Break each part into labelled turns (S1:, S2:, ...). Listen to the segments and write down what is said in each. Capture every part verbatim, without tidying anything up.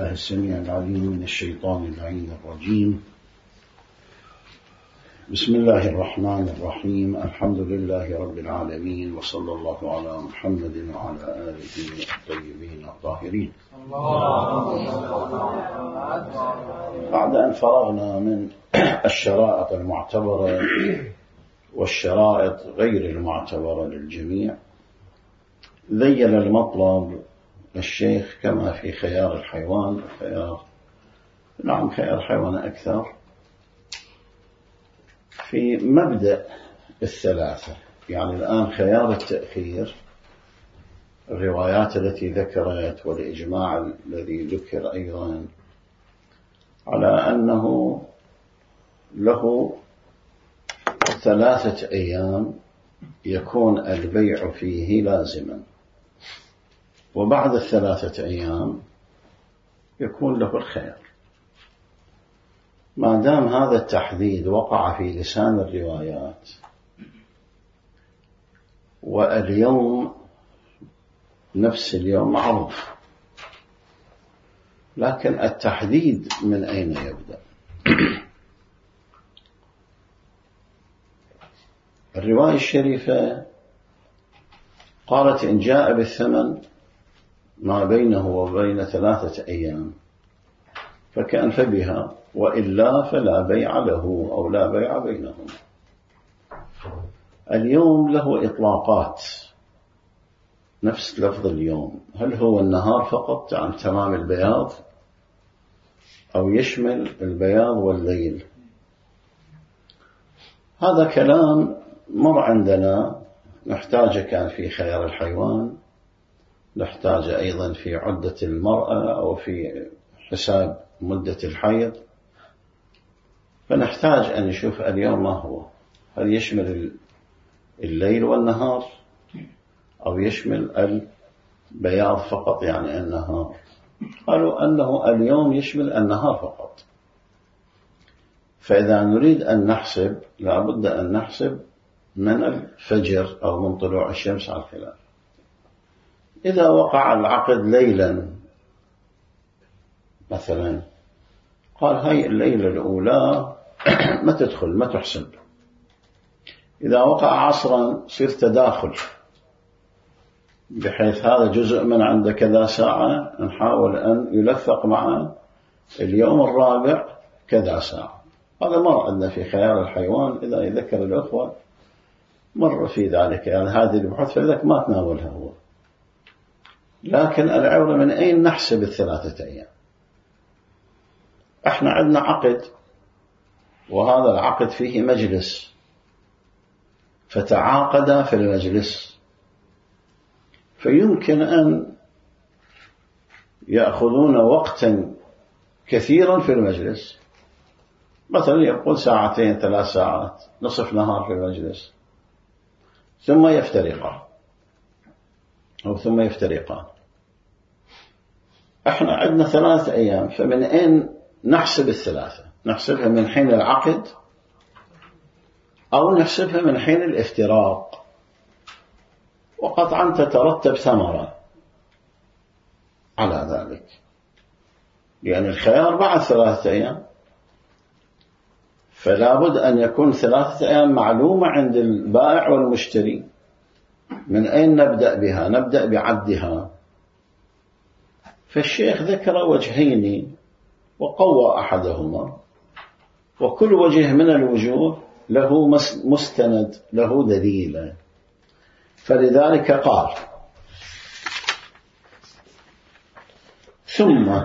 S1: بالله السميع العليم من الشيطان اللعين الرجيم. بسم الله الرحمن الرحيم. الحمد لله رب العالمين، وصلى الله على محمد وعلى آله الطيبين الطاهرين. بعد أن فرغنا من الشرائط المعتبرة والشرائط غير المعتبرة للجميع، ذيل المطلب الشيخ كما في خيار الحيوان خيار نعم خيار الحيوان أكثر في مبدأ الثلاثة. يعني الآن خيار التأخير، الروايات التي ذكرت والإجماع الذي ذكر أيضا على أنه له ثلاثة أيام يكون البيع فيه لازما، وبعد الثلاثة أيام يكون له الخيار. ما دام هذا التحديد وقع في لسان الروايات، واليوم نفس اليوم معروف، لكن التحديد من أين يبدأ؟ الرواية الشريفة قالت إن جاء بالثمن ما بينه وبين ثلاثة أيام فكأن فبها، وإلا فلا بيع له أو لا بيع بينهم. اليوم له إطلاقات نفس لفظ اليوم، هل هو النهار فقط عن تمام البياض أو يشمل البياض والليل؟ هذا كلام مر عندنا، نحتاجه كان في خيار الحيوان، نحتاج أيضا في عدة المرأة أو في حساب مدة الحيض. فنحتاج أن نشوف اليوم ما هو، هل يشمل الليل والنهار أو يشمل البياض فقط يعني النهار؟ قالوا أنه اليوم يشمل النهار فقط. فإذا نريد أن نحسب لابد أن نحسب من الفجر أو من طلوع الشمس على الخلاف. إذا وقع العقد ليلا مثلا، قال هاي الليلة الأولى ما تدخل ما تحسب. إذا وقع عصرا صير تداخل، بحيث هذا جزء من عند كذا ساعة نحاول أن يلفق مع اليوم الرابع كذا ساعة. هذا مر عندنا في خيار الحيوان، إذا يذكر الأخوة مر في ذلك. يعني هذه البحوث فلذلك ما تناولها هو. لكن العبرة من أين نحسب الثلاثة أيام؟ احنا عندنا عقد، وهذا العقد فيه مجلس، فتعاقد في المجلس، فيمكن أن يأخذون وقتا كثيرا في المجلس، مثلا يقول ساعتين ثلاث ساعات نصف نهار في المجلس، ثم يفترقان أو ثم يفترقان. احنا عندنا ثلاثة أيام، فمن أين نحسب الثلاثة؟ نحسبها من حين العقد أو نحسبها من حين الافتراق؟ وقطعا تترتب ثمرة على ذلك، لأن الخيار بعد ثلاثة أيام، فلا بد أن يكون ثلاثة أيام معلومة عند البائع والمشتري. من أين نبدأ بها؟ نبدأ بعدها. فالشيخ ذكر وجهين وقوى أحدهما، وكل وجه من الوجوه له مستند، له دليل. فلذلك قال ثم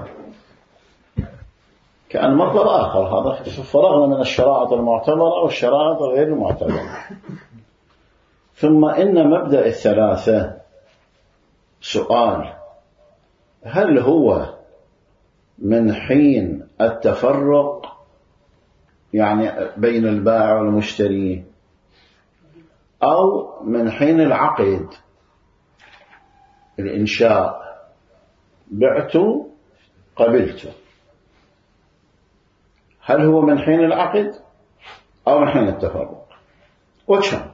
S1: كأن مطلب آخر. هذا فرغنا من الشرائط المعتبرة والشرائط غير المعتبرة. ثم إن مبدأ الثلاثة سؤال: هل هو من حين التفرق يعني بين البائع والمشتري، أو من حين العقد الإنشاء بعت قبلت؟ هل هو من حين العقد أو من حين التفرق؟ وجهان.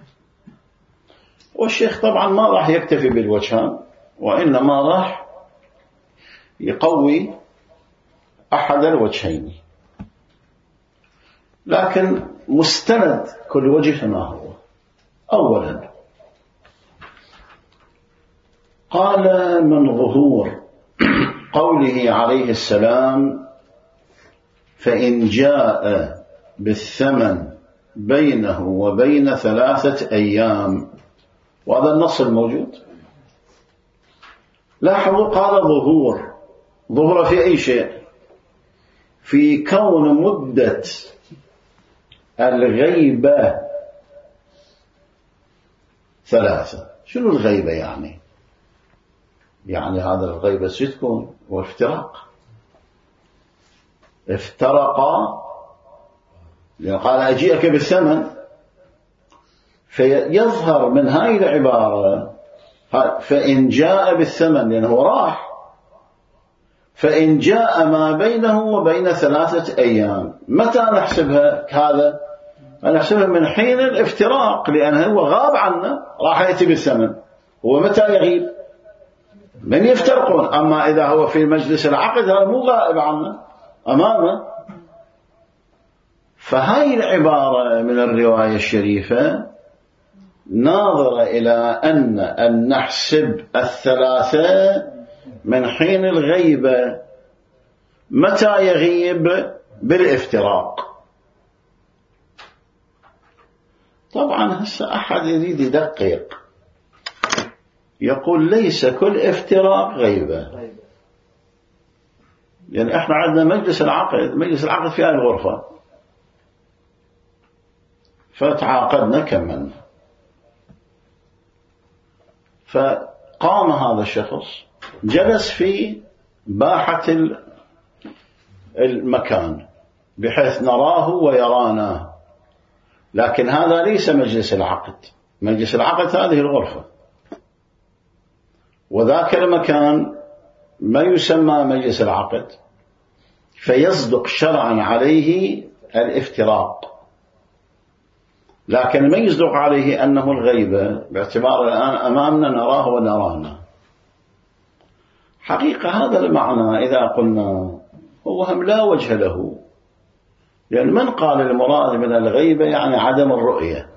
S1: والشيخ طبعا ما راح يكتفي بالوجهان، وإنما راح يقوي أحد الوجهين، لكن مستند كل وجه ما هو. أولا قال من ظهور قوله عليه السلام فإن جاء بالثمن بينه وبين ثلاثة أيام، وهذا النص الموجود. لاحظوا قال ظهور، ظهر في أي شيء؟ في كون مدة الغيبة ثلاثة. شنو الغيبة يعني؟ يعني هذا الغيبة ستكون وافتراق، افترقا، لأن قال أجيئك بالثمن، فيظهر من هاي العبارة فإن جاء بالثمن، لأنه راح، فإن جاء ما بينه وبين ثلاثة أيام. متى نحسبها هذا؟ نحسبها من حين الافتراق، لأنه هو غاب عنا، راح يأتي بالثمن. هو متى يغيب؟ من يفترقون. أما إذا هو في مجلس العقد هذا مو غائب عنا، أمامه. فهاي العبارة من الرواية الشريفة ناظرة إلى أن أن نحسب الثلاثة من حين الغيبة. متى يغيب؟ بالافتراق. طبعا هسه أحد يريد يدقق، يقول ليس كل افتراق غيبة. يعني احنا عندنا مجلس العقد، مجلس العقد في هذه الغرفة، فتعاقدنا كملنا، فقام هذا الشخص جلس في باحة المكان بحيث نراه ويرانا، لكن هذا ليس مجلس العقد. مجلس العقد هذه الغرفة، وذاك المكان ما يسمى مجلس العقد، فيصدق شرعا عليه الافتراق، لكن ما يصدق عليه أنه الغيبة، باعتبار الآن أمامنا نراه ونرانا. حقيقة هذا المعنى إذا قلنا هو هم لا وجه له، لأن من قال المراد من الغيبة يعني عدم الرؤية.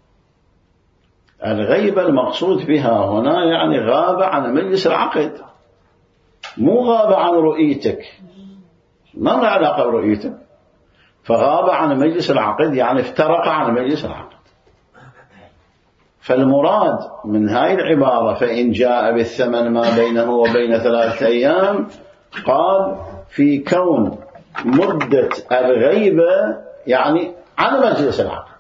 S1: الغيبة المقصود بها هنا يعني غاب عن مجلس العقد، مو غاب عن رؤيتك، ما له علاقة برؤيتك. فغاب عن مجلس العقد يعني افترق عن مجلس العقد. فالمراد من هاي العبارة فإن جاء بالثمن ما بينه وبين ثلاثة أيام، قال في كون مدة الغيبة يعني عن مجلس العقد،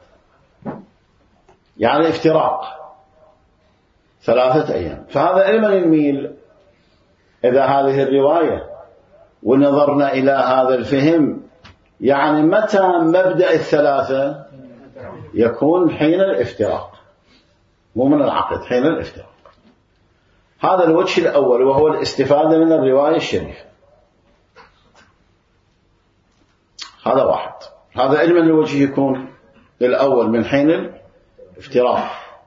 S1: يعني افتراق ثلاثة أيام. فهذا إلى من الميل إذا هذه الرواية ونظرنا إلى هذا الفهم؟ يعني متى مبدأ الثلاثة؟ يكون حين الافتراق، مو من العقد، حين الافتراق. هذا الوجه الأول، وهو الاستفادة من الرواية الشريفة. هذا واحد. هذا علم الوجه يكون الأول من حين الافتراق.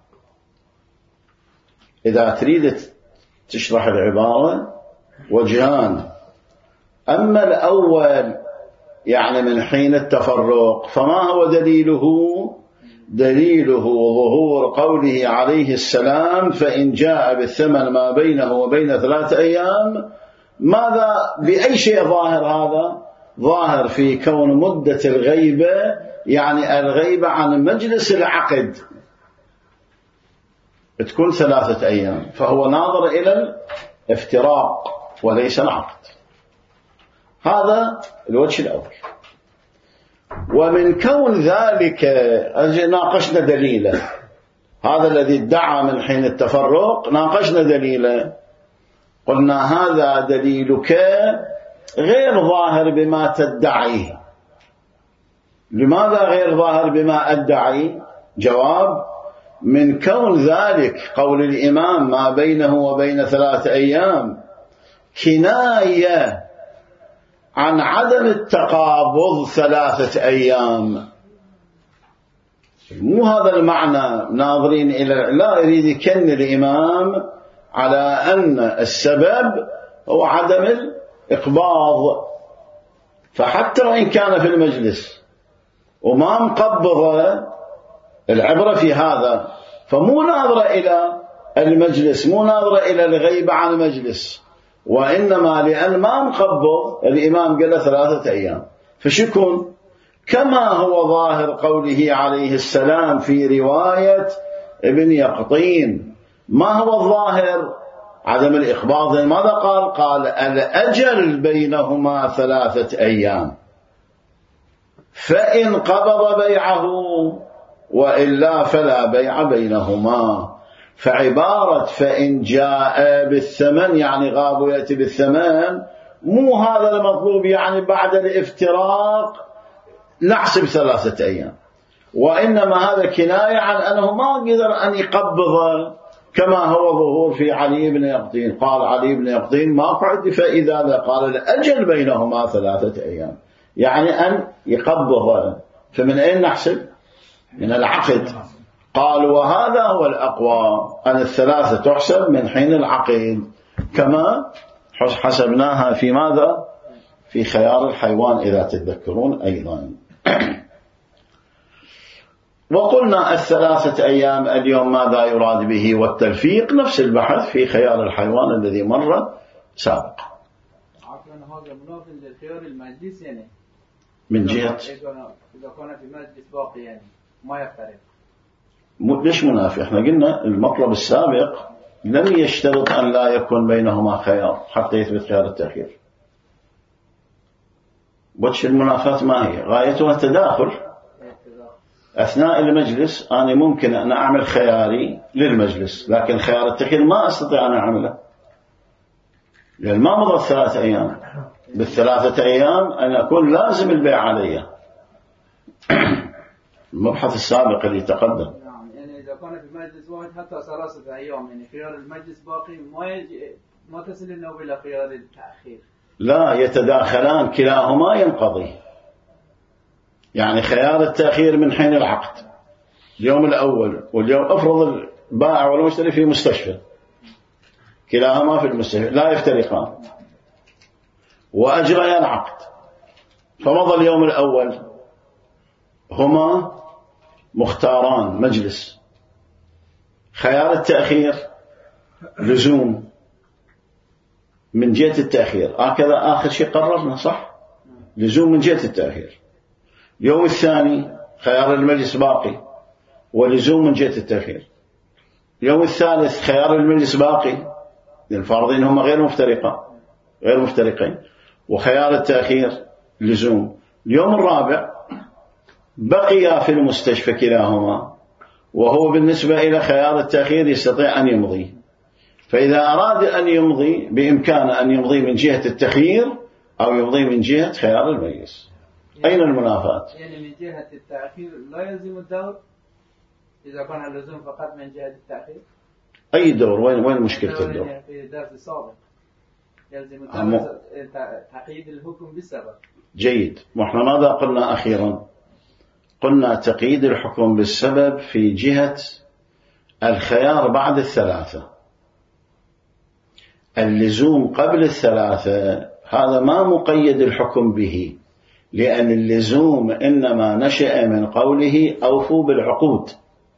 S1: إذا تريد تشرح العبارة وجهان، أما الأول يعني من حين التفرق، فما هو دليله؟ دليله ظهور قوله عليه السلام فإن جاء بالثمن ما بينه وبين ثلاثة أيام. ماذا بأي شيء ظاهر هذا؟ ظاهر في كون مدة الغيبة يعني الغيبة عن مجلس العقد تكون ثلاثة أيام، فهو ناظر إلى الافتراق وليس العقد. هذا الوجه الأول. ومن كون ذلك ناقشنا دليله، هذا الذي ادعى من حين التفرق ناقشنا دليله، قلنا هذا دليلك غير ظاهر بما تدعيه. لماذا غير ظاهر بما أدعي؟ جواب: من كون ذلك قول الإمام ما بينه وبين ثلاثة أيام كناية عن عدم التقابض ثلاثة أيام. مو هذا المعنى ناظرين إلى، لا يريد يكن الإمام على أن السبب هو عدم الإقباض، فحتى وإن كان في المجلس وما مقبضة، العبرة في هذا، فمو ناظرة إلى المجلس، مو ناظرة إلى الغيبة عن المجلس، وإنما لأن ما مقبض الإمام قال له ثلاثة أيام، فشكون كما هو ظاهر قوله عليه السلام في رواية ابن يقطين. ما هو الظاهر؟ عدم الإخبار. ماذا قال؟ قال الأجل بينهما ثلاثة أيام، فإن قبض بيعه وإلا فلا بيع بينهما. فعبارة فإن جاء بالثمن يعني غاب ويأتي بالثمن، مو هذا المطلوب يعني بعد الافتراق نحسب ثلاثة أيام، وإنما هذا كناية عن أنه ما قدر أن يقبض، كما هو ظهور في علي بن يقطين. قال علي بن يقطين ما قعد فإذا لا، قال الأجل بينهما ثلاثة أيام، يعني أن يقبض. فمن أين نحسب؟ من العقد. قال وهذا هو الأقوى، أن الثلاثة تحسب من حين العقد، كما حسبناها في ماذا؟ في خيار الحيوان إذا تتذكرون أيضا. وقلنا الثلاثة أيام اليوم ماذا يراد به، والتلفيق نفس البحث في خيار الحيوان الذي مر سابقا.
S2: هذا منافي للخيار المجلس يعني
S1: من جهة
S2: إذا كان في مجلس باقي يعني ما يفترق.
S1: ليش منافي؟ احنا قلنا المطلب السابق لم يشترط أن لا يكون بينهما خيار حتى يثبت خيار التأخير. وجه المنافاة ما هي؟ غايتها التداخل. أثناء المجلس أنا ممكن أن أعمل خياري للمجلس، لكن خيار التأخير ما أستطيع أن أعمله لأن ما مضى الثلاثة أيام. بالثلاثة أيام أن أكون لازم البيع علي. المبحث السابق اللي تقدم
S2: يعني إذا كان في مجلس واحد حتى ثلاثة أيام يعني خيار المجلس باقي ما يجي ما تصل النوبة إلى خيار التأخير، لا
S1: يتداخلان كلاهما ينقضي. يعني خيار التأخير من حين العقد اليوم الأول واليوم، أفرض البائع والمشتري في مستشفى، كلاهما في المستشفى لا يفترقان وأجريا العقد، فمضى اليوم الأول هما مختاران مجلس. خيار التأخير لزوم من جهة التأخير، هكذا آخر شيء قررنا صح؟ لزوم من جهة التأخير. اليوم الثاني خيار المجلس باقي ولزوم من جهة التأخير. اليوم الثالث خيار المجلس باقي، الفارضين هم غير مفترقين غير مفترقين وخيار التأخير لزوم. اليوم الرابع بقي في المستشفى كلاهما، وهو بالنسبة إلى خيار التأخير يستطيع أن يمضي. فإذا أراد أن يمضي بإمكانه أن يمضي من جهة التخيير أو يمضي من جهة خيار المجلس. يعني أين المنافاة؟
S2: يعني من جهة التأخير لا يلزم الدور إذا كان اللزوم فقط من جهة التأخير.
S1: أي دور؟ وين وين مشكلة الدور؟
S2: يعني في الدرس السابق يلزم الدور تقييد الحكم بالسبب.
S1: جيد. وإحنا ماذا قلنا أخيرا؟ قلنا تقييد الحكم بالسبب في جهة الخيار بعد الثلاثة. اللزوم قبل الثلاثة هذا ما مقيد الحكم به، لأن اللزوم إنما نشأ من قوله أوفوا بالعقود،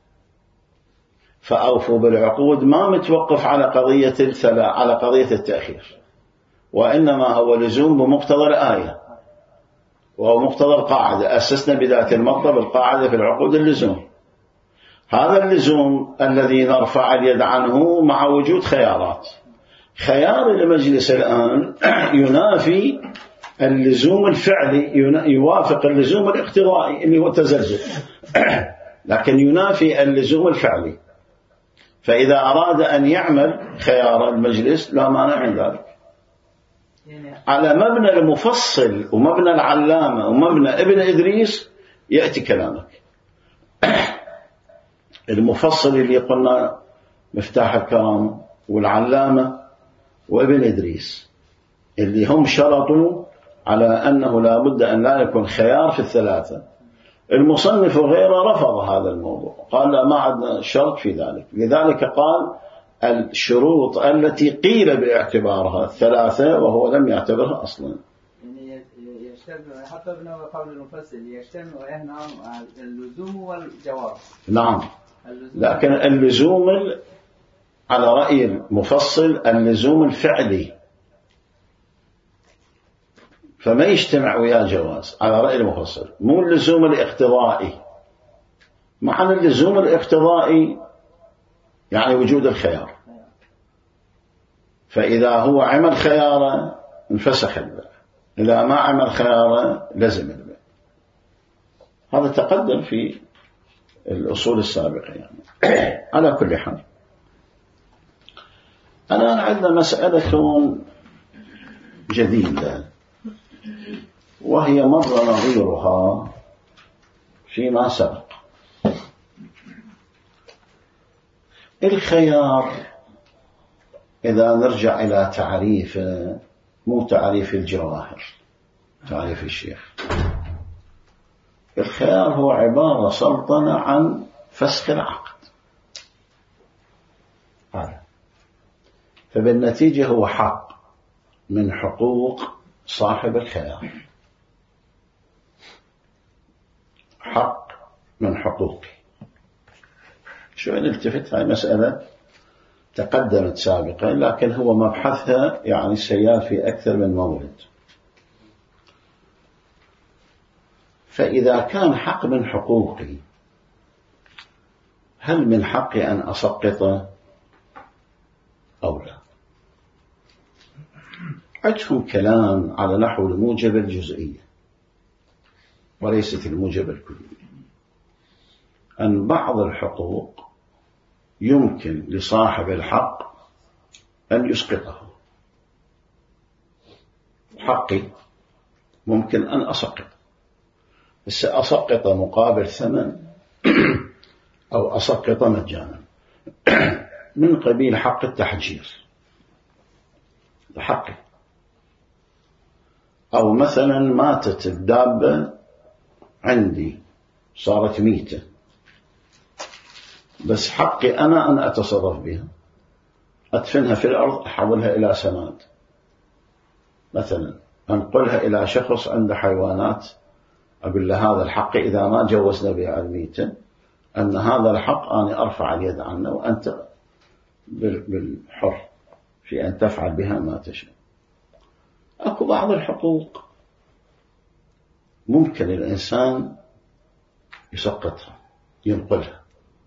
S1: فأوفوا بالعقود ما متوقف على قضية الثلاثة على قضية التأخير، وإنما هو لزوم بمقتضى الآية وهو مقتضى القاعدة. أسسنا بداية المطلب القاعدة في العقود اللزوم. هذا اللزوم الذي نرفع اليد عنه مع وجود خيارات. خيار المجلس الآن ينافي اللزوم الفعلي، يوافق اللزوم الاقتضائي اللي هو تزلزل، لكن ينافي اللزوم الفعلي. فإذا أراد أن يعمل خيار المجلس لا مانع من ذلك على مبنى المفصل ومبنى العلامة ومبنى ابن إدريس. يأتي كلامك المفصل اللي قلنا مفتاح الكرام والعلامة وابن إدريس اللي هم شرطوا على أنه لا بد أن لا يكون خيار في الثلاثة. المصنف وغيره رفض هذا الموضوع، قال لا ما عندنا شرط في ذلك. لذلك قال الشروط التي قيل باعتبارها الثلاثة وهو لم يعتبرها أصلا.
S2: يعني يشتمل حتى ابن قول المفصل يشتمل هنا اللزوم والجواب.
S1: نعم، لكن اللزوم على رأي المفصل اللزوم الفعلي، فما يجتمع ويا جواز على رأي المفصل، مو اللزوم الاقتضائي. معنى اللزوم الاقتضائي يعني وجود الخيار، فإذا هو عمل خيارة انفسخ البيع، إذا ما عمل خيارة لزم البيع. هذا تقدم في الأصول السابقة يعني. على كل حال الآن عندنا مسألة جديدة، وهي مر نظيرها فيما سبق. الخيار إذا نرجع إلى تعريف، مو تعريف الجواهر، تعريف الشيخ، الخيار هو عبارة سلطنة عن فسخ العقد، فبالنتيجة هو حق من حقوق صاحب الخيار، حق من حقوقه. شو نلتفت، هاي مسألة تقدمت سابقا، لكن هو مبحثها يعني سيال في أكثر من مورد. فإذا كان حق من حقوقي، هل من حقي أن أسقطه أو لا؟ عندهم كلام على نحو الموجب الجزئية وليست الموجب الكلية، أن بعض الحقوق يمكن لصاحب الحق أن يسقطه. حقي ممكن أن أسقط، بس أسقط مقابل ثمن أو أسقط مجانا، من قبيل حق التحجير، حقي. أو مثلا ماتت الدابة عندي صارت ميتة، بس حقي أنا أن أتصرف بها، أدفنها في الأرض، أحولها إلى سماد مثلا، أنقلها إلى شخص عنده حيوانات، أقول له هذا الحق إذا ما جوزنا بها الميتة، أن هذا الحق أنا أرفع اليد عنه وأنت بالحر في أن تفعل بها ما تشاء. أكو بعض الحقوق ممكن الإنسان يسقطها ينقلها.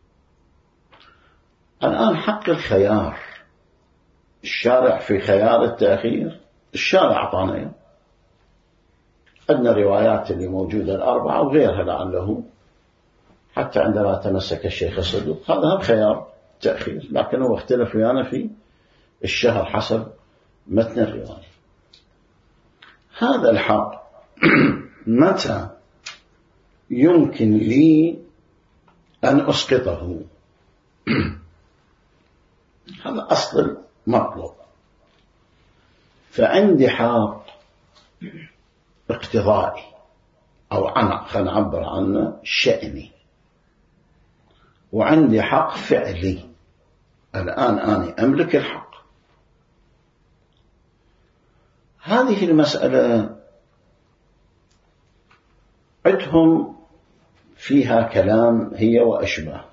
S1: الآن حق الخيار، الشارع في خيار التأخير، الشارع أعطانا، عندنا روايات اللي موجودة الأربعة وغيرها لعله، حتى عندما تمسك الشيخ الصدوق هذا هم خيار تأخير، لكنه اختلف ويانا في الشهر حسب متن الرواية. هذا الحق متى يمكن لي أن أسقطه؟ هذا أصل المطلوب. فعندي حق اقتضائي أو أنا خلينا نعبر عنه شأني، وعندي حق فعلي. الآن أنا أملك الحق. هذه المسألة عندهم فيها كلام هي وأشباه،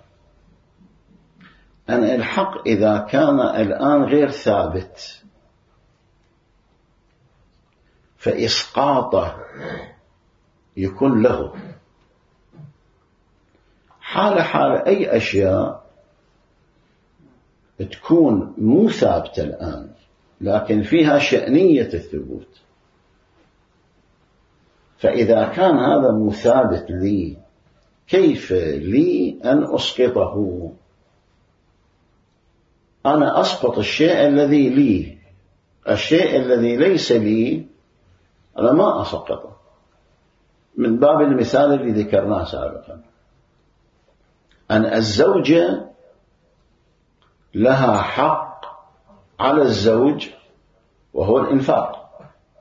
S1: أن الحق إذا كان الآن غير ثابت فإسقاطه يكون له حال حال أي أشياء تكون مو ثابتة الآن لكن فيها شأنية الثبوت. فإذا كان هذا مو ثابت لي، كيف لي أن أسقطه؟ أنا أسقط الشيء الذي لي، الشيء الذي ليس لي أنا ما أسقطه، من باب المثال اللي ذكرناه سابقا، أن الزوجة لها حق على الزوج وهو الإنفاق،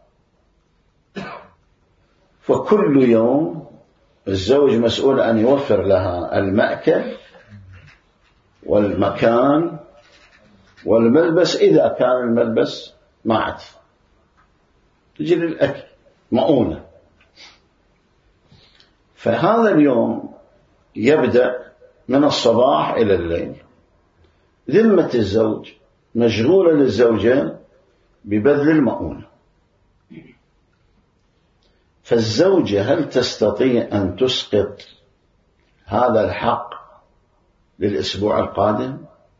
S1: فكل يوم الزوج مسؤول أن يوفر لها المأكل والمكان والملبس، إذا كان الملبس ما عاد تجي للأكل مؤونة. فهذا اليوم يبدأ من الصباح إلى الليل، ذمة الزوج مشغولة للزوجة ببذل المؤونة. فالزوجة هل تستطيع أن تسقط هذا الحق للأسبوع القادم؟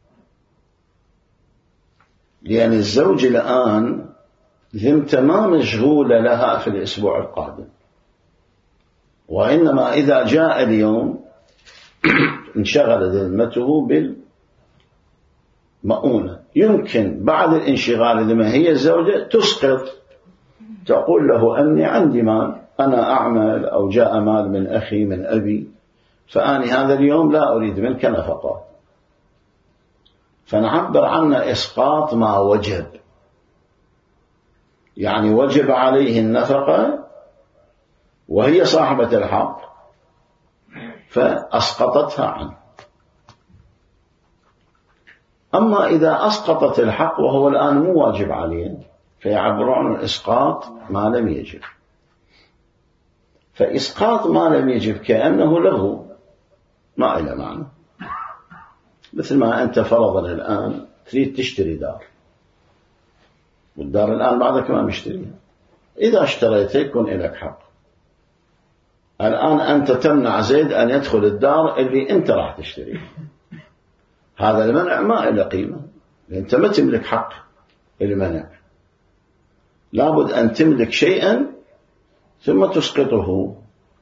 S1: لأن الزوج الآن ذمته ما مشغولة لها في الأسبوع القادم، وإنما إذا جاء اليوم انشغل ذمته بالمؤونة. يمكن بعد الانشغال لما هي الزوجة تسقط، تقول له أني عندي مال، أنا أعمل أو جاء مال من أخي من أبي، فأني هذا اليوم لا أريد منك نفقة، فنعبر عنه إسقاط ما وجب، يعني وجب عليه النفقة وهي صاحبة الحق فأسقطتها عنه. أما إذا أسقطت الحق وهو الآن مو واجب عليه فيعبرون عن إسقاط ما لم يجب. فإسقاط ما لم يجب كأنه له ما إلى معنى، مثل ما أنت فرضا الآن تريد تشتري دار، والدار الآن بعدك ما مشتريها، إذا اشتريتها يكون لك حق. الآن أنت تمنع زيد أن يدخل الدار اللي أنت راح تشتريها، هذا المنع ما إله قيمة، أنت ما تملك حق المنع، لابد أن تملك شيئا ثم تسقطه.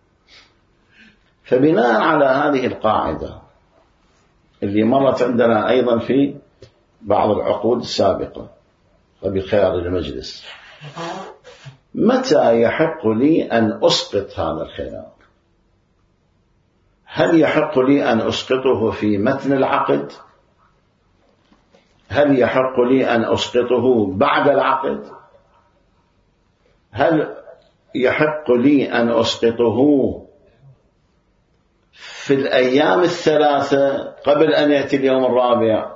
S1: فبناء على هذه القاعدة اللي مرت عندنا أيضا في بعض العقود السابقة وبخيار المجلس، متى يحق لي أن أسقط هذا الخيار؟ هل يحق لي أن أسقطه في متن العقد؟ هل يحق لي أن أسقطه بعد العقد؟ هل يحق لي أن أسقطه في الأيام الثلاثة قبل أن يأتي اليوم الرابع؟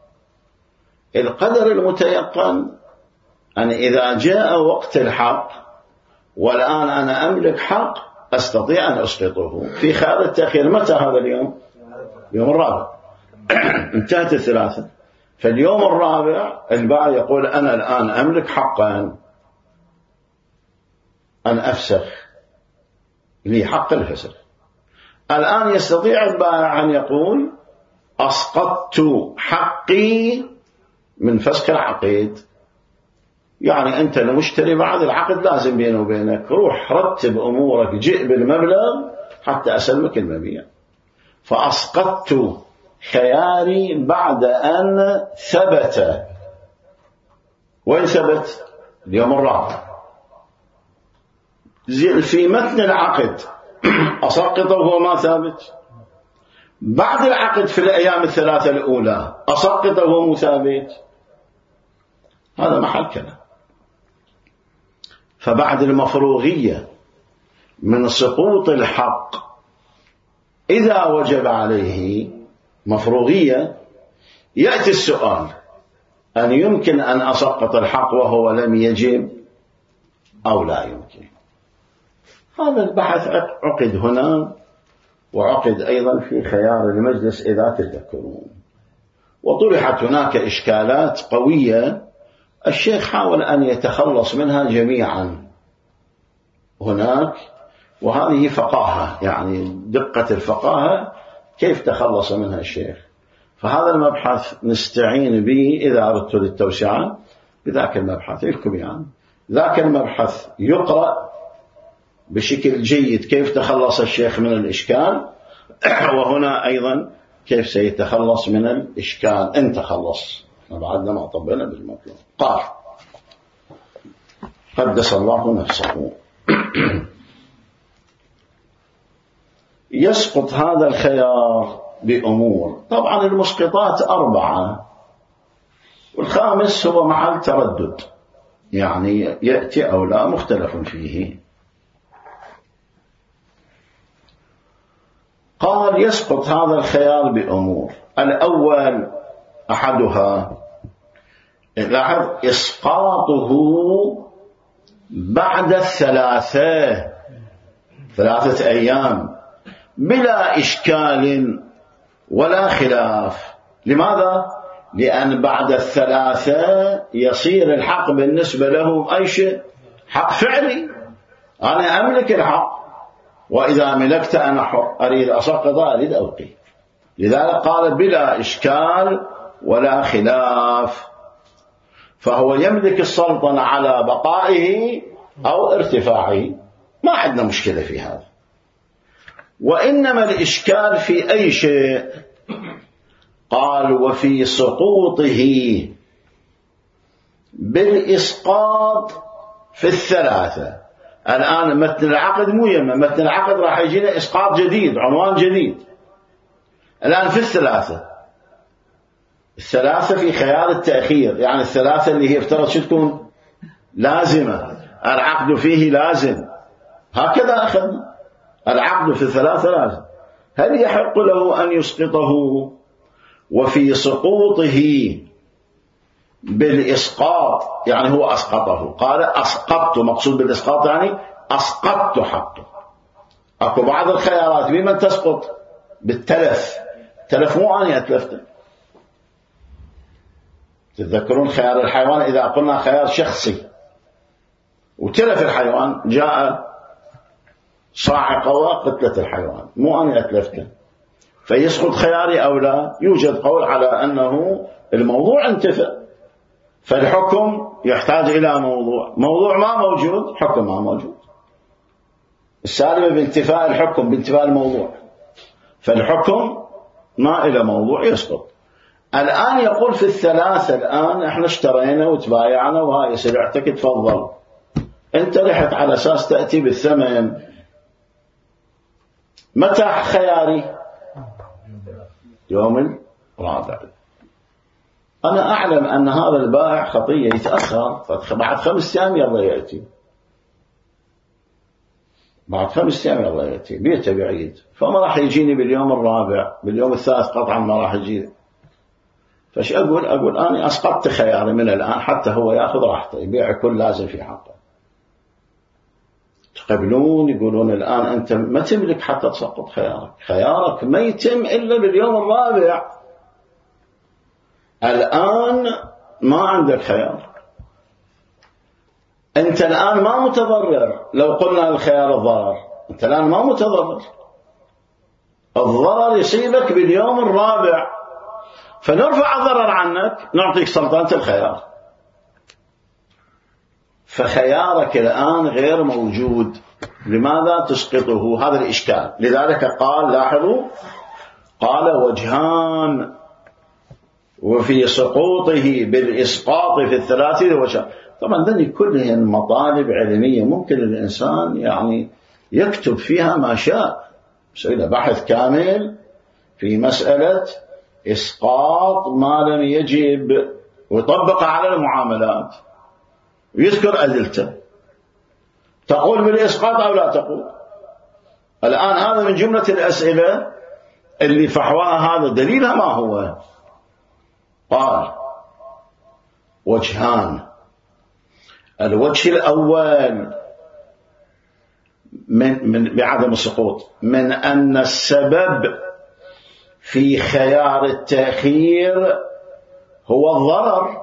S1: القدر المتيقن أن إذا جاء وقت الحق والآن أنا أملك حق أستطيع أن أسقطه. في خيار التأخير متى هذا اليوم؟ يوم الرابع انتهت الثلاثة، فاليوم الرابع البائع يقول أنا الآن أملك حقا أن أفسخ، لي حق الفسخ. الآن يستطيع البائع أن يقول أسقطت حقي من فسخ العقد، يعني أنت المشتري بعد العقد لازم بينه وبينك روح رتب أمورك، جئ بالمبلغ حتى أسلمك المبيع. فأسقطت خياري بعد أن ثبت. وين ثبت؟ اليوم الرابع. في متن العقد أسقطه وهو ما ثابت، بعد العقد في الأيام الثلاثة الأولى أسقطه وهو مو ثابت، هذا محل كلام. فبعد المفروغية من سقوط الحق إذا وجب عليه مفروغية يأتي السؤال أن يمكن أن أسقط الحق وهو لم يجب أو لا يمكن. هذا البحث عقد هنا وعقد أيضا في خيار المجلس إذا تذكرون، وطرحت هناك إشكالات قوية الشيخ حاول أن يتخلص منها جميعا هناك، وهذه فقاهة، يعني دقة الفقاهة كيف تخلص منها الشيخ. فهذا المبحث نستعين به إذا أردت للتوسعة بذاك المبحث لكم، يعني ذاك المبحث يقرأ بشكل جيد كيف تخلص الشيخ من الإشكال، وهنا أيضا كيف سيتخلص من الإشكال إن تخلص. بعدنا ما طبنا بالمطلوب. قال قدس الله نفسه يسقط هذا الخيار بأمور. طبعا المسقطات أربعة، والخامس هو محل تردد، يعني يأتي أو لا مختلف فيه. قال يسقط هذا الخيار بأمور. الأول أحدها لاحظ إسقاطه بعد الثلاثة ثلاثة أيام بلا إشكال ولا خلاف. لماذا؟ لأن بعد الثلاثة يصير الحق بالنسبة له أي شيء، حق فعلي، أنا أملك الحق، وإذا ملكت أنا حر، أريد أسقط أريد ألقي. لذلك قال بلا إشكال ولا خلاف، فهو يملك السلطنة على بقائه أو ارتفاعه، ما عندنا مشكلة في هذا. وإنما الإشكال في أي شيء؟ قال وفي سقوطه بالإسقاط في الثلاثة. الآن متن العقد مو يمه، متن العقد راح يجينا إسقاط جديد، عنوان جديد. الآن في الثلاثة، الثلاثة في خيار التأخير، يعني الثلاثة اللي هي افترض شو تكون لازمة، العقد فيه لازم، هكذا أخذنا العقد في الثلاثة لازم. هل يحق له أن يسقطه؟ وفي سقوطه بالإسقاط، يعني هو أسقطه، قال أسقطت، مقصود بالإسقاط يعني أسقطت حقه. أكو بعض الخيارات بمن تسقط؟ بالتلف. تلف مو أنا أتلفته. تتذكرون خيار الحيوان إذا قلنا خيار شخصي وتلف الحيوان، جاء صاعقة وقتلت الحيوان، مو أنا أتلفته، فيسقط خياري أو لا؟ يوجد قول على أنه الموضوع انتفى، فالحكم يحتاج إلى موضوع، موضوع ما موجود، حكم ما موجود. السالبة بانتفاء الحكم بانتفاء الموضوع، فالحكم ما إلى موضوع يسقط. الآن يقول في الثلاثة، الآن احنا اشترينا وتبايعنا وهاي سلعتك، تفضل، انت رحت على أساس تأتي بالثمن، متى خياري؟ يوم الرابع. أنا أعلم أن هذا البائع خطية يتأخر، بعد خمس أيام يلا يأتي، بعد خمس أيام يلا يأتي، بيته بعيد، فما راح يجيني باليوم الرابع، باليوم الثالث قطعا ما راح يجي. فش أقول؟ أقول أنا أسقطت خياري من الآن حتى هو يأخذ راحته، يبيع كل لازم في حقه. تقبلون؟ يقولون الآن أنت ما تملك حتى تسقط خيارك، خيارك ما يتم إلا باليوم الرابع، الآن ما عندك خيار، أنت الآن ما متضرر. لو قلنا الخيار الضرر، أنت الآن ما متضرر، الضرر يصيبك باليوم الرابع، فنرفع الضرر عنك، نعطيك سلطنة الخيار، فخيارك الآن غير موجود. لماذا تسقطه؟ هذا الإشكال. لذلك قال، لاحظوا، قال وجهان وفي سقوطه بالإسقاط في الثلاثة وجهان. طبعا ذني كلها مطالب علمية ممكن الإنسان يعني يكتب فيها ما شاء، يسوي بحث كامل في مسألة إسقاط ما لم يجب، ويطبق على المعاملات ويذكر أدلته. تقول بالإسقاط أو لا تقول؟ الآن هذا من جملة الأسئلة اللي فحواها، هذا دليلها ما هو؟ قال وجهان. الوجه الأول من, من بعدم السقوط، من أن السبب في خيار التأخير هو الضرر،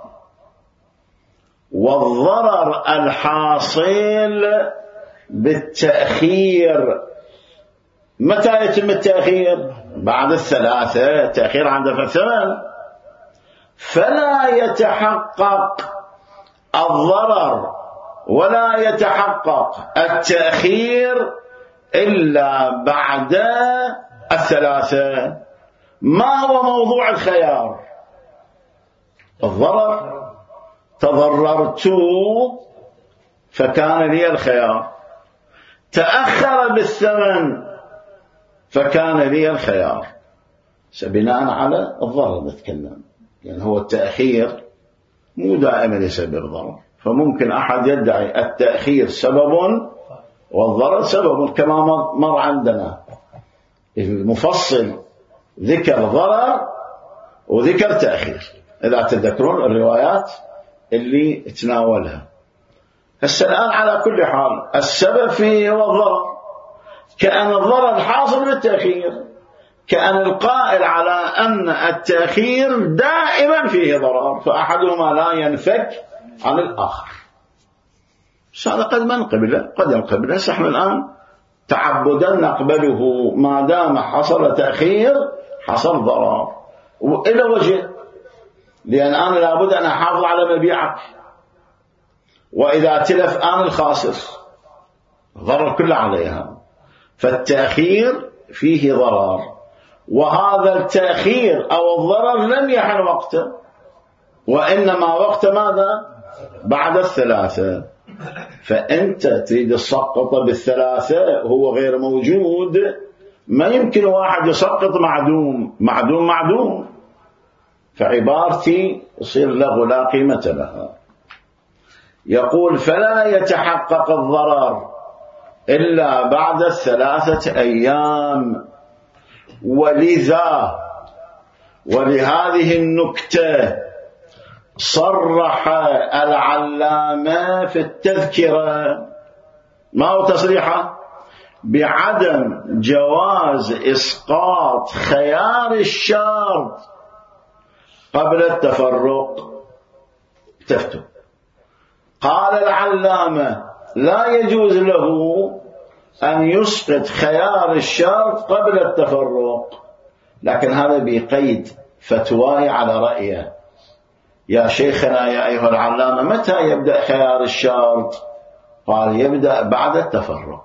S1: والضرر الحاصل بالتأخير. متى يتم التأخير؟ بعد الثلاثة، التأخير عند الثمن، فلا يتحقق الضرر ولا يتحقق التأخير إلا بعد الثلاثة. ما هو موضوع الخيار؟ الضرر، تضررت فكان لي الخيار، تأخر بالثمن فكان لي الخيار. بناء على الضرر نتكلم، يعني هو التأخير مو دائما يسبب ضرر، فممكن أحد يدعي التأخير سبب والضرر سبب، كما مر عندنا المفصل ذكر ضرر وذكر تأخير، إذا تذكرون الروايات اللي تناولها. هسه الآن على كل حال السبب فيه هو الضرر، كأن الضرر حاصل بالتأخير، كأن القائل على أن التأخير دائما فيه ضرر، فأحدهما لا ينفك عن الآخر. بس هذا قد ما نقبله، قد نقبله. نحن الآن تعبدا نقبله ما دام حصل تأخير حصل ضرر، وإلى وجه، لأن أنا لابد أن أحافظ على مبيعك، وإذا تلف أنا الخاسر، ضرر كله عليها. فالتأخير فيه ضرر، وهذا التأخير أو الضرر لم يحن وقته، وإنما وقت ماذا؟ بعد الثلاثة. فأنت تريد السقط بالثلاثة هو غير موجود، ما يمكن واحد يسقط معدوم، معدوم معدوم، فعبارتي يصير له لا قيمة لها. يقول فلا يتحقق الضرر إلا بعد الثلاثة أيام. ولذا ولهذه النكتة صرح العلامة في التذكرة، ما هو تصريحه؟ بعدم جواز إسقاط خيار الشرط قبل التفرق. تفتو قال العلامة لا يجوز له أن يسقط خيار الشرط قبل التفرق، لكن هذا بقيد فتواي على رأيه. يا شيخنا يا أيها العلامة متى يبدأ خيار الشرط؟ قال يبدأ بعد التفرق.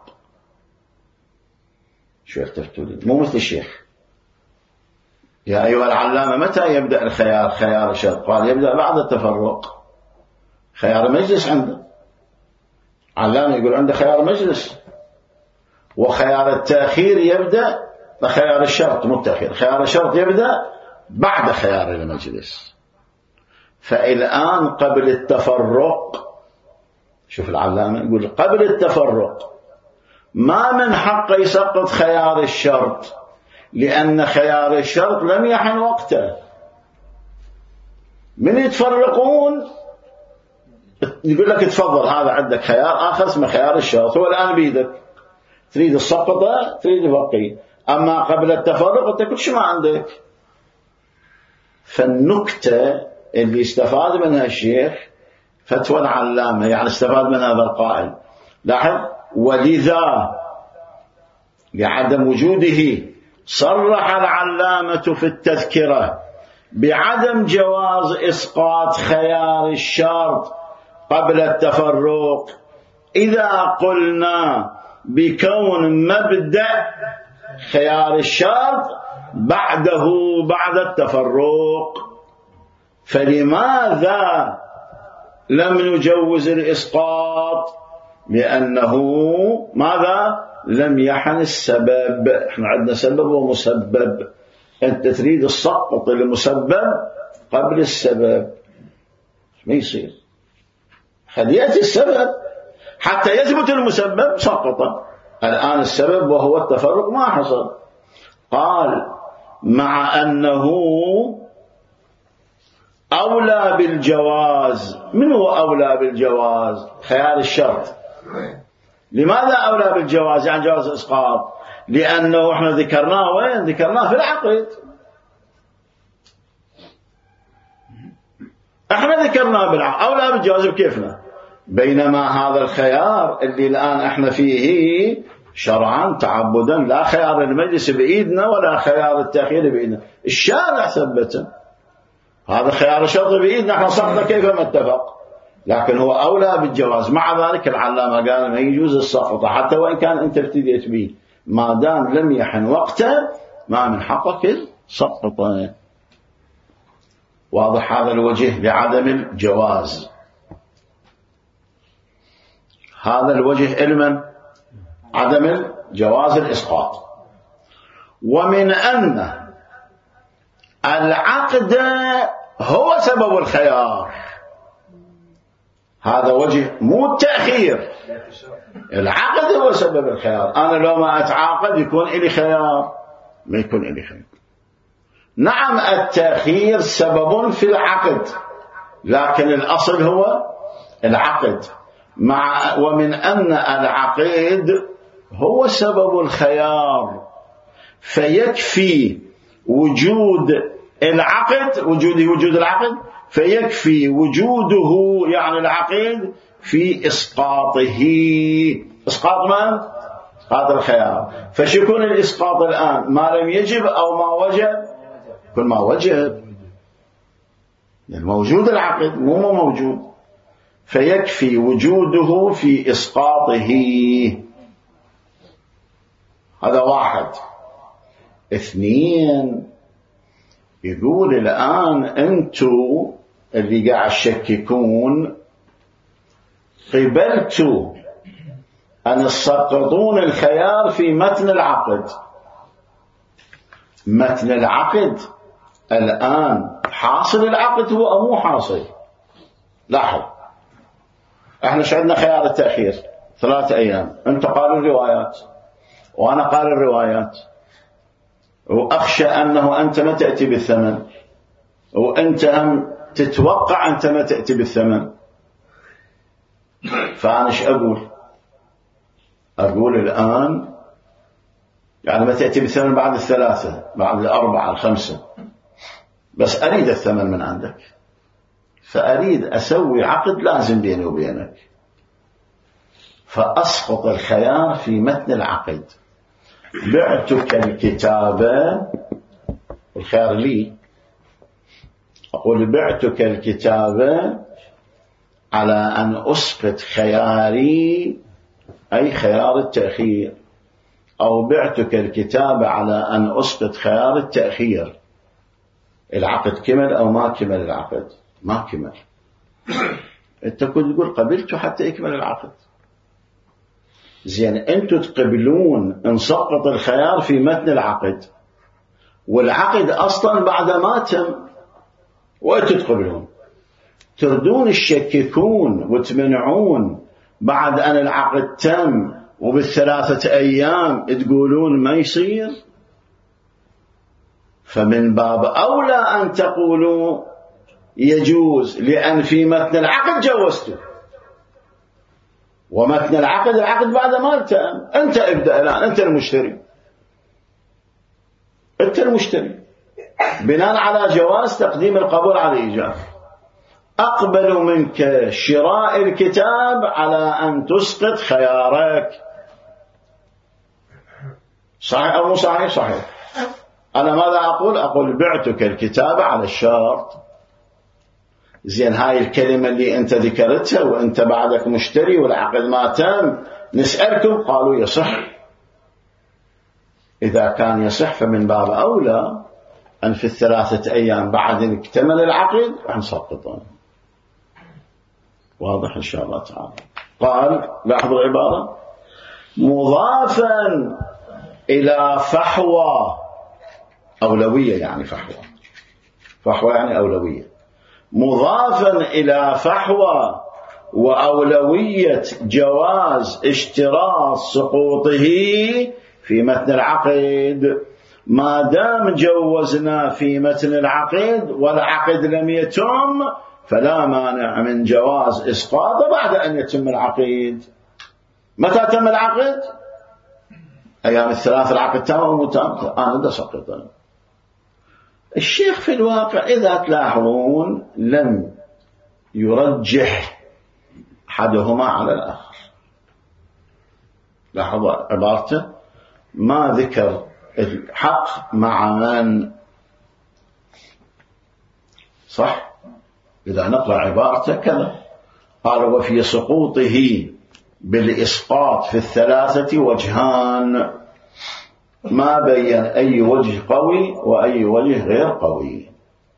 S1: شو اخترتوا لي؟ مو مثل الشيخ. يا أيها العلامة متى يبدأ الخيار خيار الشرط؟ قال يبدأ بعد التفرق. خيار مجلس عنده، علامة يقول عنده خيار مجلس، وخيار التأخير يبدأ بخيار الشرط، مو التأخير، خيار الشرط يبدأ بعد خيار المجلس. فالآن قبل التفرق، شوف العلامة يقول قبل التفرق ما من حق يسقط خيار الشرط، لأن خيار الشرط لم يحن وقته. من يتفرقون يقول لك تفضل هذا عندك خيار آخر اسمه خيار الشرط، هو الآن بيدك، تريد السقطة تريد البقية. أما قبل التفرق أنت كل شيء ما عندك. فالنكتة اللي استفاد منها الشيخ فتوى العلامة، يعني استفاد من هذا القائل. لاحظ ولذا لعدم وجوده صرح العلامة في التذكرة بعدم جواز إسقاط خيار الشرط قبل التفرق إذا قلنا بكون مبدأ خيار الشرط بعده بعد التفرق. فلماذا لم نجوز الإسقاط؟ لأنه ماذا؟ لم يحن السبب. احنا عندنا سبب ومسبب، أنت تريد السقط المسبب قبل السبب، ما يصير. قد يأتي السبب حتى يثبت المسبب سقط. الآن السبب وهو التفرق ما حصل. قال مع أنه أولى بالجواز. من هو أولى بالجواز؟ خيار الشرط. لماذا أولى بالجواز يعني جواز إسقاط؟ لأنه احنا ذكرناه وين؟ ذكرناه في العقد، احنا ذكرناه بالعقد أولى بالجواز بكيفنا. بينما هذا الخيار اللي الآن احنا فيه شرعا تعبدا لا خيار المجلس بإيدنا ولا خيار التأخير بإيدنا، الشارع ثبته. هذا خيار الشرط بإيدنا، احنا صحنا كيفما اتفق، لكن هو أولى بالجواز. مع ذلك العلامة قال ما يجوز السقط حتى وإن كان أنت ابتديت به، ما دام لم يحن وقته ما من حقك سقطه. واضح هذا الوجه لعدم الجواز. هذا الوجه علما عدم جواز الإسقاط. ومن أن العقد هو سبب الخيار، هذا وجه مو التأخير. العقد هو سبب الخيار. أنا لو ما أتعاقد يكون إلي خيار، ما يكون إلي خيار. نعم التأخير سبب في العقد، لكن الأصل هو العقد. مع ومن أن العقد هو سبب الخيار، فيكفي وجود العقد وجوده وجود العقد فيكفي وجوده يعني العقد في إسقاطه. إسقاط من؟ إسقاط الخيار. فشكون الإسقاط الآن؟ ما لم يجب أو ما وجب؟ كل ما وجب، الموجود العقد مو مو موجود، فيكفي وجوده في إسقاطه. هذا واحد. اثنين، يقول الآن أنتوا اللي قاعد تشككون قبلتوا أن تسقطون الخيار في متن العقد. متن العقد الآن حاصل العقد هو أو مو حاصل؟ لاحظ، احنا شعدنا خيار التأخير ثلاثة أيام، أنت قال الروايات وأنا قال الروايات، وأخشى أنه أنت ما تأتي بالثمن، وأنت هم تتوقع أنت ما تأتي بالثمن. فأنا إيش أقول؟ أقول الآن يعني ما تأتي بالثمن بعد الثلاثة، بعد الأربعة، الخمسة، بس أريد الثمن من عندك، فأريد أسوي عقد لازم بيني وبينك، فأسقط الخيار في متن العقد. بعتك الكتابة، الخيار لي، أقول بعتك الكتابة على أن أسقط خياري أي خيار التأخير، أو بعتك الكتابة على أن أسقط خيار التأخير. العقد كمل أو ما كمل؟ العقد ما كمل. أنت كنت تقول قبلت حتى يكمل العقد. زين، أنتوا تقبلون نسقط الخيار في متن العقد، والعقد أصلا بعد ما تم، وأنتوا تقبلون. تردون تشككون وتمنعون بعد أن العقد تم وبالثلاثة أيام تقولون ما يصير. فمن باب أولى أن تقولوا يجوز، لأن في متن العقد جوزته، ومتن العقد العقد بعد ما تم. أنت ابدأ الآن، أنت المشتري، أنت المشتري بناء على جواز تقديم القبول على الإيجاب. أقبل منك شراء الكتاب على أن تسقط خيارك. صحيح أو مو صحيح؟ صحيح. أنا ماذا أقول؟ أقول بعتك الكتاب على الشرط. زين، هاي الكلمة اللي أنت ذكرتها وأنت بعدك مشتري والعقد ما تم، نسألكم قالوا يصح. إذا كان يصح فمن باب أولى أن في الثلاثة أيام بعد أن اكتمل العقد نسقطه. واضح إن شاء الله تعالى. قال، لاحظوا العبارة، مضافا إلى فحوى، أولوية يعني فحوى، فحوى يعني أولوية، مضافا إلى فحوى وأولوية جواز اشتراط سقوطه في متن العقد. ما دام جوزنا في متن العقد والعقد لم يتم، فلا مانع من جواز إسقاطه بعد أن يتم العقد. متى تم العقد؟ أيام الثلاث العقد تم أو متم؟ أنا بدي أسقطه. الشيخ في الواقع إذا تلاحظون لم يرجح أحدهما على الآخر. لاحظوا عبارته، ما ذكر الحق مع من. صح؟ إذا نقرأ عبارته كذا، قال وفي سقوطه بالإسقاط في الثلاثة وجهان، ما بين أي وجه قوي وأي وجه غير قوي.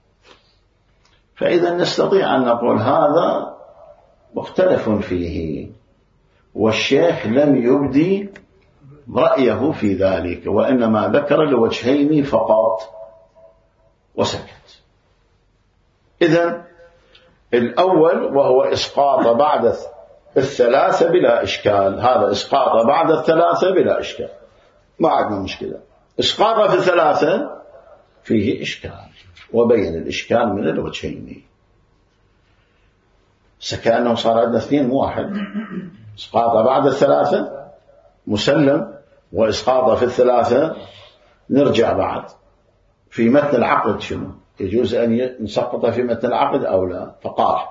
S1: فإذا نستطيع أن نقول هذا مختلف فيه، والشيخ لم يبدي رأيه في ذلك، وإنما ذكر الوجهين فقط وسكت. إذن الأول وهو إسقاط بعد الثلاثة بلا إشكال، هذا إسقاط بعد الثلاثة بلا إشكال، ما عندنا مشكلة. إسقاط في الثلاثة فيه إشكال، وبين الإشكال من الوجهين. سكأنه صار عندنا اثنين مو واحد. إسقاطه بعد الثلاثة مسلم، وإسقاطه في الثلاثة نرجع بعد. في متن العقد شنو يجوز أن نسقطه في متن العقد أو لا؟ فقال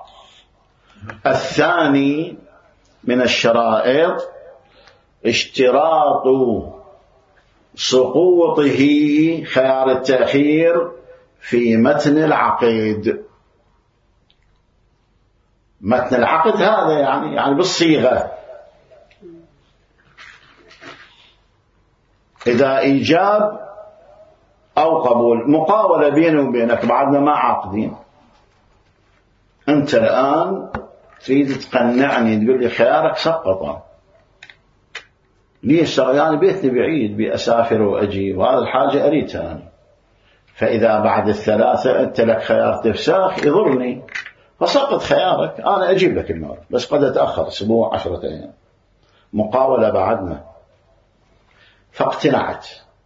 S1: الثاني من الشرائط اشتراط سقوطه خيار التأخير في متن العقد. متن العقد هذا يعني يعني بالصيغة، إذا إيجاب أو قبول، مقاولة بيني وبينك بعدنا ما عاقدين، أنت الآن تريد تقنعني تقول لي خيارك سقطه، ليش؟ يعني بيتني بعيد بأسافر وأجي وهذا الحاجة أريدها أنا، فإذا بعد الثلاثة أنت لك خيار تفساخ يضرني، فسقط خيارك، أنا أجيب لك المال بس قد أتأخر أسبوع عشرة أيام. مقاولة بعدنا، فاقتنعت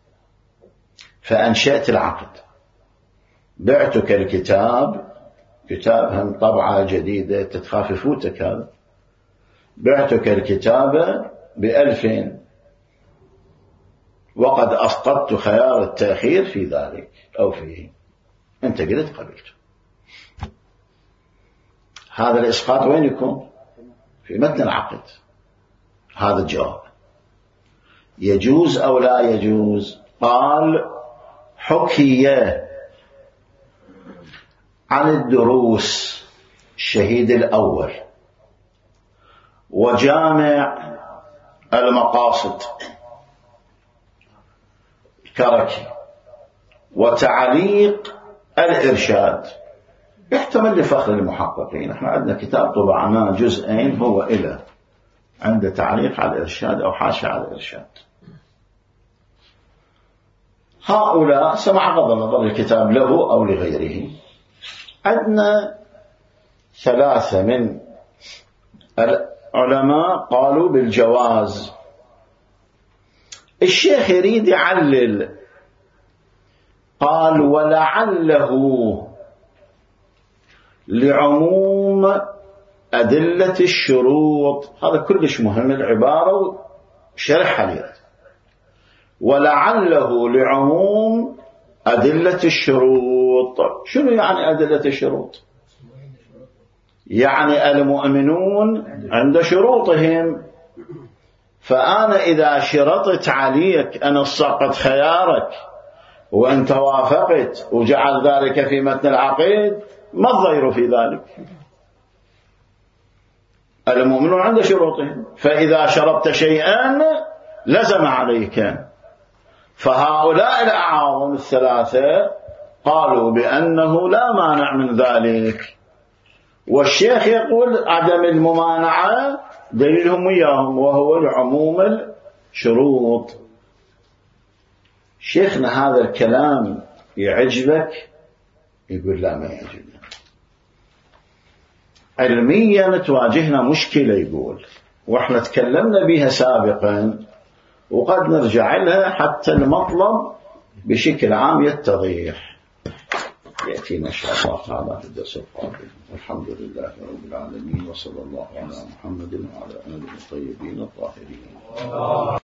S1: فأنشأت العقد، بعتك الكتاب، كتاب هم طبعة جديدة تتخاف يفوتك هذا، بعتك الكتابة بألفين وقد أسقطت خيار التأخير في ذلك أو فيه، أنت قلت قبلت. هذا الإسقاط وين يكون؟ في متن العقد. هذا الجواب يجوز أو لا يجوز؟ قال حكي عن الدروس الشهيد الأول وجامع المقاصد الكركي وتعليق الإرشاد، يحتمل لفخر المحققين. احنا عندنا كتاب طبعناه جزئين، هو إلى عنده تعليق على الإرشاد أو حاشية على الإرشاد. هؤلاء سمع غض النظر الكتاب له أو لغيره. عندنا ثلاثة من العلماء قالوا بالجواز. الشيخ يريد يعلل، قال ولعله لعموم أدلة الشروط. هذا كلش مهم العبارة وشرحها لي. ولعله لعموم أدلة الشروط. شنو يعني أدلة الشروط؟ يعني المؤمنون عند شروطهم، فأنا إذا شرطت عليك أن أسقط خيارك وأنت وافقت وجعل ذلك في متن العقيد، ما الضير في ذلك؟ المؤمنون عند شروطهم، فإذا شرطت شيئا لزم عليك. فهؤلاء الأعاظم الثلاثة قالوا بأنه لا مانع من ذلك، والشيخ يقول عدم الممانعة دليلهم وياهم وهو العموم الشروط. شيخنا هذا الكلام يعجبك؟ يقول لا ما يعجبنا. علميا تواجهنا مشكلة يقول، واحنا تكلمنا بها سابقا وقد نرجع لها حتى المطلب بشكل عام يتضيح. يأتينا إن شاء الله تعالى في الدرس القادم. الحمد لله رب العالمين، وصلى الله على محمد وعلى آله الطيبين الطاهرين.